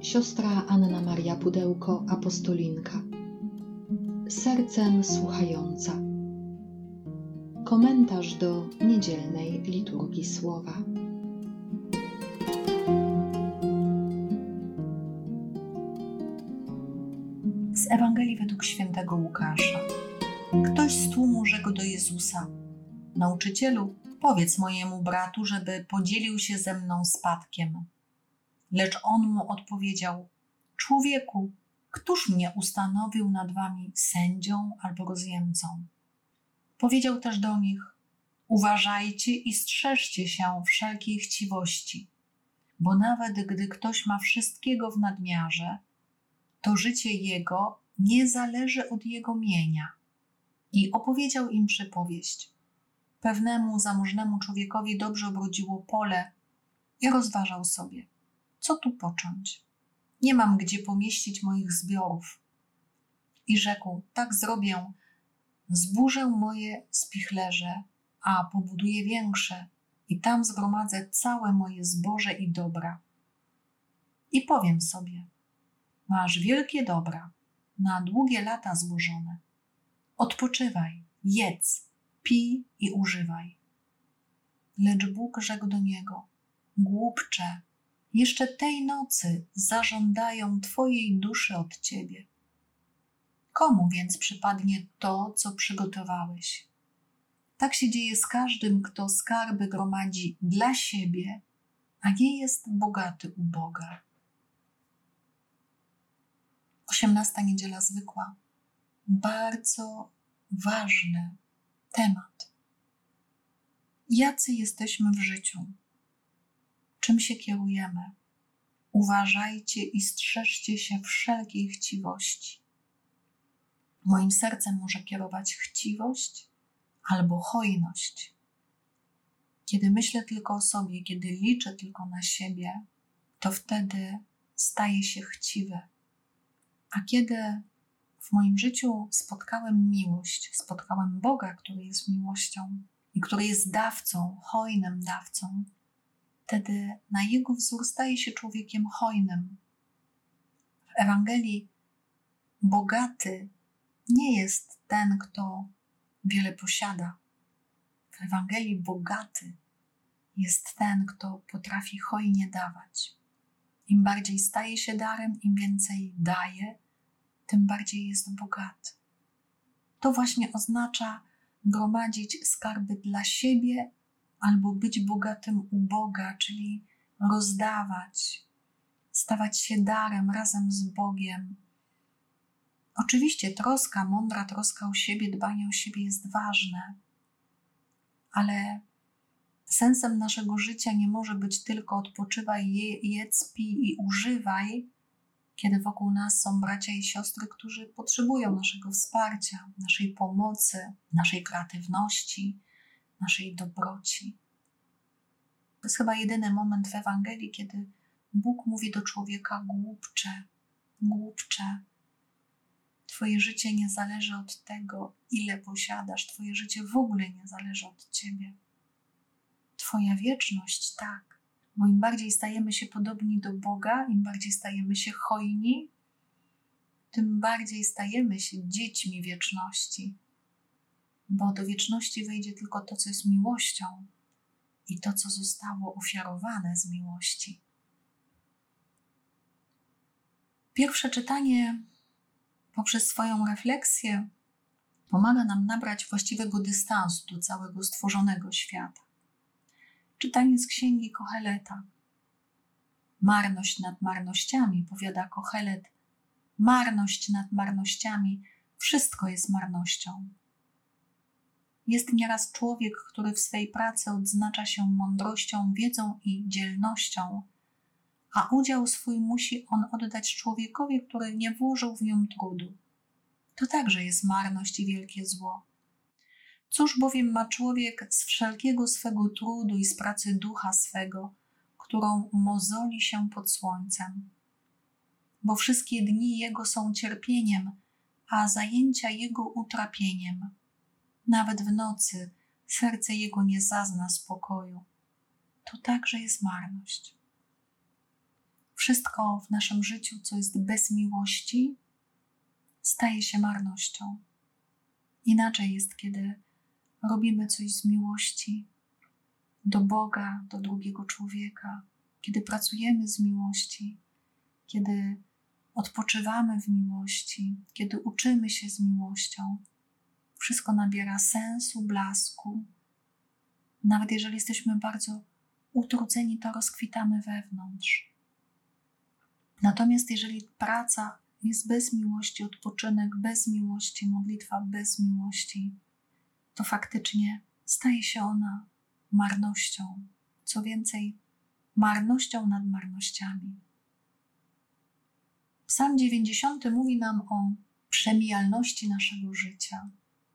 siostra Anna Maria Pudełko, apostolinka. Sercem słuchająca. Komentarz do niedzielnej liturgii słowa. Z Ewangelii według świętego Łukasza. Ktoś z tłumu rzekł do Jezusa: Nauczycielu, powiedz mojemu bratu, żeby podzielił się ze mną spadkiem. Lecz on mu odpowiedział: Człowieku, któż mnie ustanowił nad wami sędzią albo rozjemcą? Powiedział też do nich: Uważajcie i strzeżcie się wszelkiej chciwości, bo nawet gdy ktoś ma wszystkiego w nadmiarze, to życie jego nie zależy od jego mienia. I opowiedział im przypowieść. Pewnemu zamożnemu człowiekowi dobrze obrodziło pole i rozważał sobie, co tu począć? Nie mam gdzie pomieścić moich zbiorów. I rzekł: tak zrobię, zburzę moje spichlerze, a pobuduję większe i tam zgromadzę całe moje zboże i dobra. I powiem sobie: masz wielkie dobra, na długie lata złożone. Odpoczywaj, jedz, pij i używaj. Lecz Bóg rzekł do niego: głupcze, jeszcze tej nocy zażądają twojej duszy od ciebie. Komu więc przypadnie to, co przygotowałeś? Tak się dzieje z każdym, kto skarby gromadzi dla siebie, a nie jest bogaty u Boga. 18. niedziela zwykła. Bardzo ważny temat. Jacy jesteśmy w życiu? Czym się kierujemy? Uważajcie i strzeżcie się wszelkiej chciwości. Moim sercem może kierować chciwość albo hojność. Kiedy myślę tylko o sobie, kiedy liczę tylko na siebie, to wtedy staję się chciwy. A kiedy w moim życiu spotkałem miłość, spotkałem Boga, który jest miłością i który jest dawcą, hojnym dawcą, wtedy na Jego wzór staje się człowiekiem hojnym. W Ewangelii bogaty nie jest ten, kto wiele posiada. W Ewangelii bogaty jest ten, kto potrafi hojnie dawać. Im bardziej staje się darem, im więcej daje, tym bardziej jest bogaty. To właśnie oznacza gromadzić skarby dla siebie albo być bogatym u Boga, czyli rozdawać, stawać się darem razem z Bogiem. Oczywiście mądra troska o siebie, dbanie o siebie jest ważne, ale sensem naszego życia nie może być tylko odpoczywaj, jedz, pij i używaj, kiedy wokół nas są bracia i siostry, którzy potrzebują naszego wsparcia, naszej pomocy, naszej kreatywności, naszej dobroci. To jest chyba jedyny moment w Ewangelii, kiedy Bóg mówi do człowieka: głupcze, twoje życie nie zależy od tego, ile posiadasz, twoje życie w ogóle nie zależy od ciebie. Twoja wieczność tak, bo im bardziej stajemy się podobni do Boga, im bardziej stajemy się hojni, tym bardziej stajemy się dziećmi wieczności, bo do wieczności wejdzie tylko to, co jest miłością i to, co zostało ofiarowane z miłości. Pierwsze czytanie poprzez swoją refleksję pomaga nam nabrać właściwego dystansu do całego stworzonego świata. Czytanie z księgi Koheleta. Marność nad marnościami, powiada Kohelet, marność nad marnościami, wszystko jest marnością. Jest nieraz człowiek, który w swej pracy odznacza się mądrością, wiedzą i dzielnością, a udział swój musi on oddać człowiekowi, który nie włożył w nią trudu. To także jest marność i wielkie zło. Cóż bowiem ma człowiek z wszelkiego swego trudu i z pracy ducha swego, którą mozoli się pod słońcem? Bo wszystkie dni jego są cierpieniem, a zajęcia jego utrapieniem. Nawet w nocy serce jego nie zazna spokoju. To także jest marność. Wszystko w naszym życiu, co jest bez miłości, staje się marnością. Inaczej jest, kiedy robimy coś z miłości do Boga, do drugiego człowieka, kiedy pracujemy z miłości, kiedy odpoczywamy w miłości, kiedy uczymy się z miłością. Wszystko nabiera sensu, blasku. Nawet jeżeli jesteśmy bardzo utrudzeni, to rozkwitamy wewnątrz. Natomiast jeżeli praca jest bez miłości, odpoczynek bez miłości, modlitwa bez miłości, to faktycznie staje się ona marnością. Co więcej, marnością nad marnościami. Psalm 90 mówi nam o przemijalności naszego życia.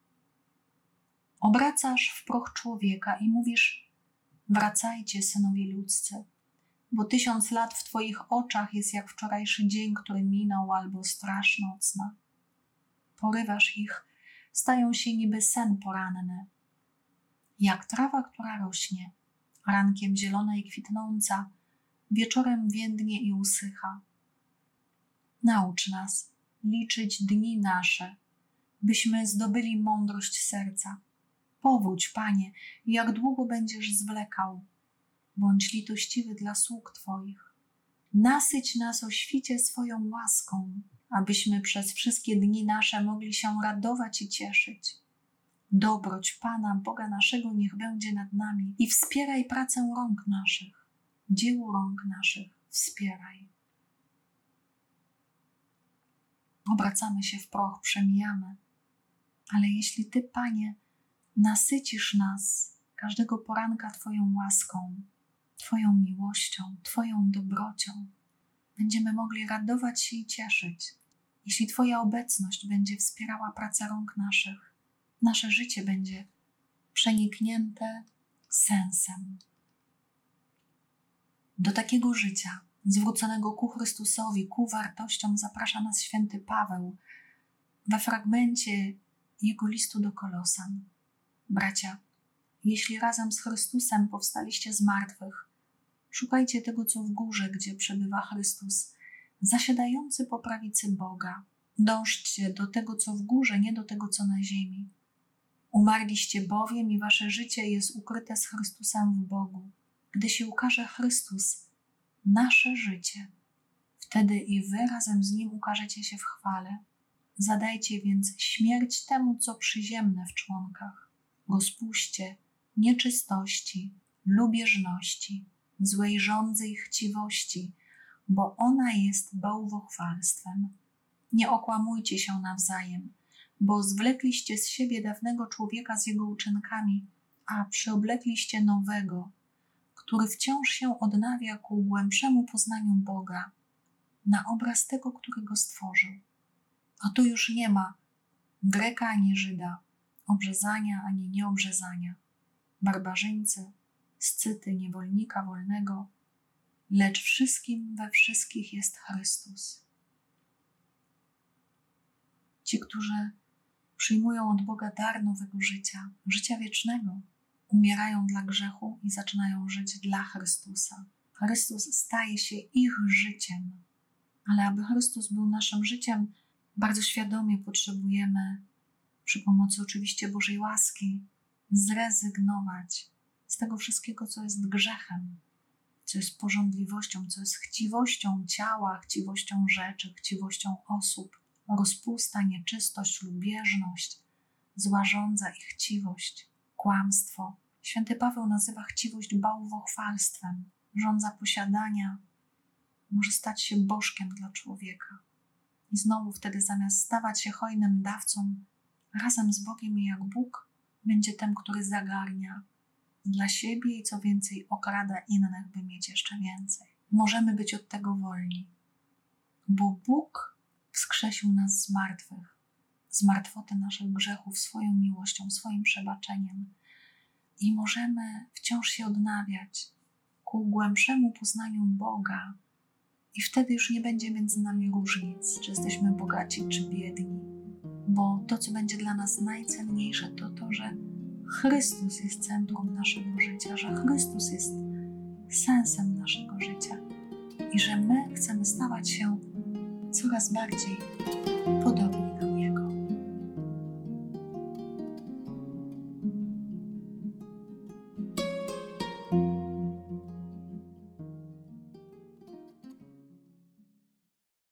Obracasz w proch człowieka i mówisz: wracajcie, synowie ludzcy, bo 1000 lat w Twoich oczach jest jak wczorajszy dzień, który minął, albo straż nocna. Porywasz ich, stają się niby sen poranny, jak trawa, która rośnie, rankiem zielona i kwitnąca, wieczorem więdnie i usycha. Naucz nas liczyć dni nasze, byśmy zdobyli mądrość serca. Powódź, Panie, jak długo będziesz zwlekał. Bądź litościwy dla sług Twoich. Nasyć nas o świcie swoją łaską, abyśmy przez wszystkie dni nasze mogli się radować i cieszyć. Dobroć Pana, Boga naszego, niech będzie nad nami i wspieraj pracę rąk naszych. Dzieło rąk naszych wspieraj. Obracamy się w proch, przemijamy. Ale jeśli Ty, Panie, nasycisz nas każdego poranka Twoją łaską, Twoją miłością, Twoją dobrocią, będziemy mogli radować się i cieszyć. Jeśli Twoja obecność będzie wspierała pracę rąk naszych, nasze życie będzie przeniknięte sensem. Do takiego życia zwróconego ku Chrystusowi, ku wartościom zaprasza nas święty Paweł we fragmencie jego listu do Kolosan. Bracia, jeśli razem z Chrystusem powstaliście z martwych, szukajcie tego, co w górze, gdzie przebywa Chrystus, zasiadający po prawicy Boga. Dążcie do tego, co w górze, nie do tego, co na ziemi. Umarliście bowiem i wasze życie jest ukryte z Chrystusem w Bogu. Gdy się ukaże Chrystus, nasze życie, wtedy i wy razem z Nim ukażecie się w chwale. Zadajcie więc śmierć temu, co przyziemne w członkach. Rozpuśćcie nieczystości, lubieżności, złej żądzy i chciwości, bo ona jest bałwochwalstwem. Nie okłamujcie się nawzajem, bo zwlekliście z siebie dawnego człowieka z jego uczynkami, a przyoblekliście nowego, który wciąż się odnawia ku głębszemu poznaniu Boga, na obraz tego, który go stworzył. A tu już nie ma Greka ani Żyda, obrzezania ani nieobrzezania, barbarzyńcy, scyty, niewolnika wolnego, lecz wszystkim we wszystkich jest Chrystus. Ci, którzy przyjmują od Boga dar nowego życia, życia wiecznego, umierają dla grzechu i zaczynają żyć dla Chrystusa. Chrystus staje się ich życiem, ale aby Chrystus był naszym życiem, bardzo świadomie potrzebujemy, przy pomocy oczywiście Bożej łaski, zrezygnować z tego wszystkiego, co jest grzechem, co jest pożądliwością, co jest chciwością ciała, chciwością rzeczy, chciwością osób, rozpusta, nieczystość, lubieżność, zła żądza i chciwość, kłamstwo. Święty Paweł nazywa chciwość bałwochwalstwem. Żądza posiadania może stać się bożkiem dla człowieka. I znowu wtedy zamiast stawać się hojnym dawcą razem z Bogiem i jak Bóg będzie tym, który zagarnia dla siebie i co więcej okrada innych, by mieć jeszcze więcej. Możemy być od tego wolni, bo Bóg wskrzesił nas z martwych, z martwoty naszych grzechów swoją miłością, swoim przebaczeniem i możemy wciąż się odnawiać ku głębszemu poznaniu Boga i wtedy już nie będzie między nami różnic, czy jesteśmy bogaci, czy biedni, bo to, co będzie dla nas najcenniejsze, to to, że Chrystus jest centrum naszego życia, że Chrystus jest sensem naszego życia i że my chcemy stawać się coraz bardziej